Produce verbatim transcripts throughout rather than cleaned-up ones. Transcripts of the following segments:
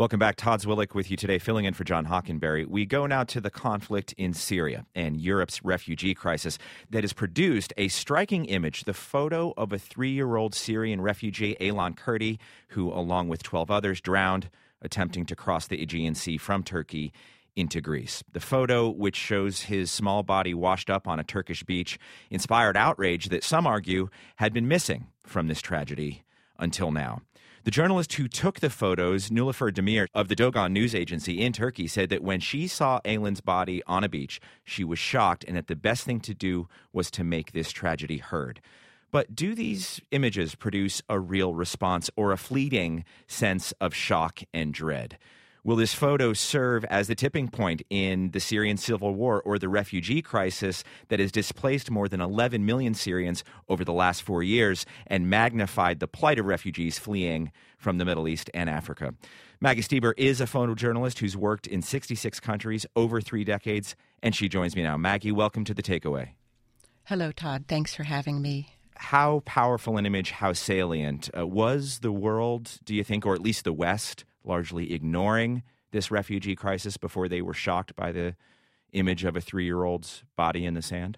Welcome back. Todd Zwillich with you today, filling in for John Hockenberry. We go now to the conflict in Syria and Europe's refugee crisis that has produced a striking image, the photo of a three-year-old Syrian refugee, Aylan Kurdi, who, along with twelve others, drowned attempting to cross the Aegean Sea from Turkey into Greece. The photo, which shows his small body washed up on a Turkish beach, inspired outrage that some argue had been missing from this tragedy until now. The journalist who took the photos, Nilüfer Demir of the Dogan news agency in Turkey, said that when she saw Aylan's body on a beach, she was shocked and that the best thing to do was to make this tragedy heard. But do these images produce a real response or a fleeting sense of shock and dread? Will this photo serve as the tipping point in the Syrian civil war or the refugee crisis that has displaced more than eleven million Syrians over the last four years and magnified the plight of refugees fleeing from the Middle East and Africa? Maggie Stieber is a photojournalist who's worked in sixty-six countries over three decades, and she joins me now. Maggie, welcome to The Takeaway. Hello, Todd. Thanks for having me. How powerful an image, how salient uh, was the world, do you think, or at least the West, largely ignoring this refugee crisis before they were shocked by the image of a three-year-old's body in the sand?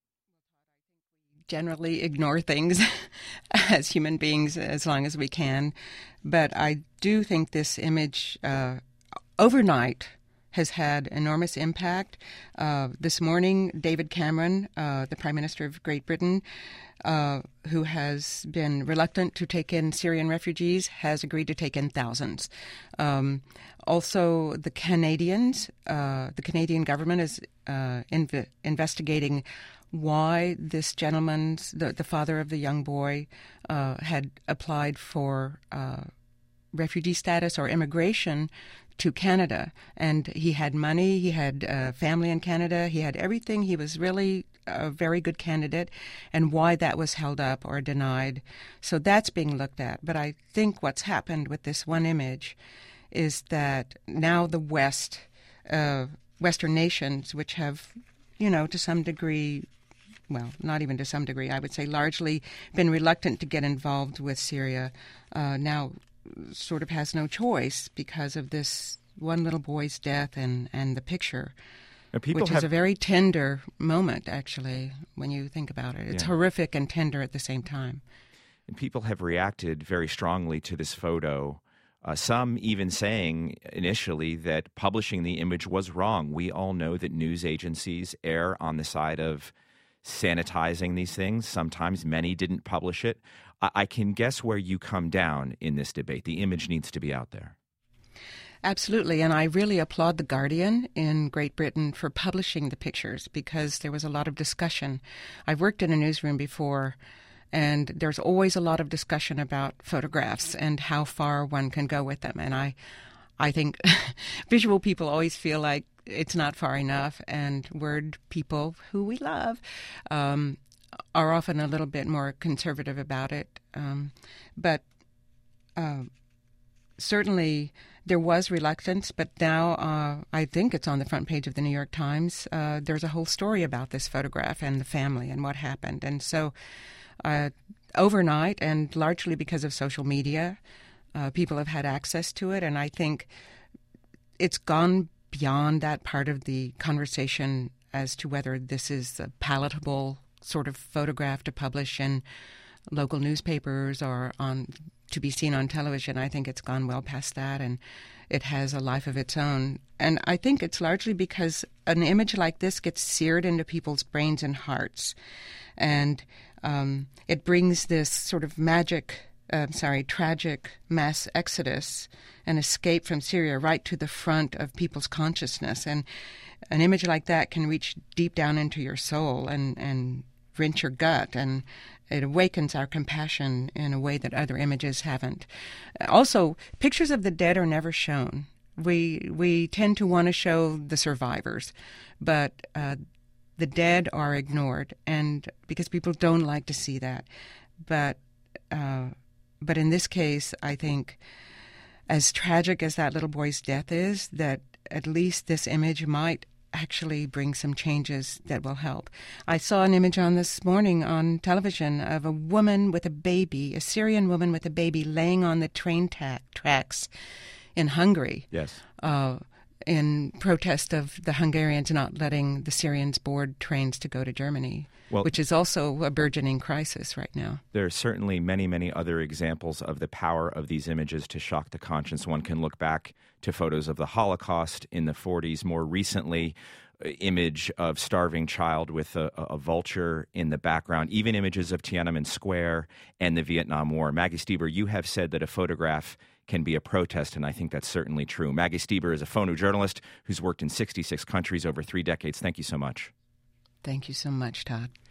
Generally ignore things as human beings as long as we can. But I do think this image uh, overnight has had enormous impact. Uh, this morning, David Cameron, uh, the Prime Minister of Great Britain, uh, who has been reluctant to take in Syrian refugees, has agreed to take in thousands. Um, also, the Canadians, uh, the Canadian government is uh, inv- investigating why this gentleman's, the, the father of the young boy, uh, had applied for uh, refugee status or immigration to Canada. And he had money, he had uh, family in Canada, he had everything. He was really a very good candidate, and why that was held up or denied. So that's being looked at. But I think what's happened with this one image is that now the West, uh, Western nations, which have, you know, to some degree, well, not even to some degree, I would say largely been reluctant to get involved with Syria, uh, now sort of has no choice because of this one little boy's death and, and the picture, which have, is a very tender moment, actually, when you think about it. It's yeah. horrific and tender at the same time. And people have reacted very strongly to this photo, uh, some even saying initially that publishing the image was wrong. We all know that news agencies err on the side of sanitizing these things. Sometimes many didn't publish it. I, I can guess where you come down in this debate. The image needs to be out there. Absolutely, and I really applaud The Guardian in Great Britain for publishing the pictures because there was a lot of discussion. I've worked in a newsroom before, and there's always a lot of discussion about photographs and how far one can go with them. And I, I think visual people always feel like it's not far enough, and word people, who we love, um, are often a little bit more conservative about it. Um, but uh, certainly there was reluctance, but now uh, I think it's on the front page of the New York Times. Uh, there's a whole story about this photograph and the family and what happened. And so uh, overnight, and largely because of social media, uh, people have had access to it. And I think it's gone beyond that part of the conversation as to whether this is a palatable sort of photograph to publish in local newspapers or on to be seen on television. I think it's gone well past that, and it has a life of its own. And I think it's largely because an image like this gets seared into people's brains and hearts, and um, it brings this sort of magic, uh, sorry, tragic mass exodus and escape from Syria right to the front of people's consciousness. And an image like that can reach deep down into your soul and, and wrench your gut, and it awakens our compassion in a way that other images haven't. Also, pictures of the dead are never shown. We we tend to want to show the survivors, but uh, the dead are ignored, and because people don't like to see that. But uh, but in this case, I think, as tragic as that little boy's death is, that at least this image might actually bring some changes that will help. I saw an image on this morning on television of a woman with a baby, a Syrian woman with a baby laying on the train ta- tracks in Hungary. Yes. Uh, in protest of the Hungarians not letting the Syrians board trains to go to Germany, well, which is also a burgeoning crisis right now. There are certainly many, many other examples of the power of these images to shock the conscience. One can look back to photos of the Holocaust in the forties. More recently, image of starving child with a, a vulture in the background, even images of Tiananmen Square and the Vietnam War. Maggie Stieber, you have said that a photograph can be a protest, and I think that's certainly true. Maggie Stieber is a photojournalist who's worked in sixty-six countries over three decades. Thank you so much. Thank you so much, Todd.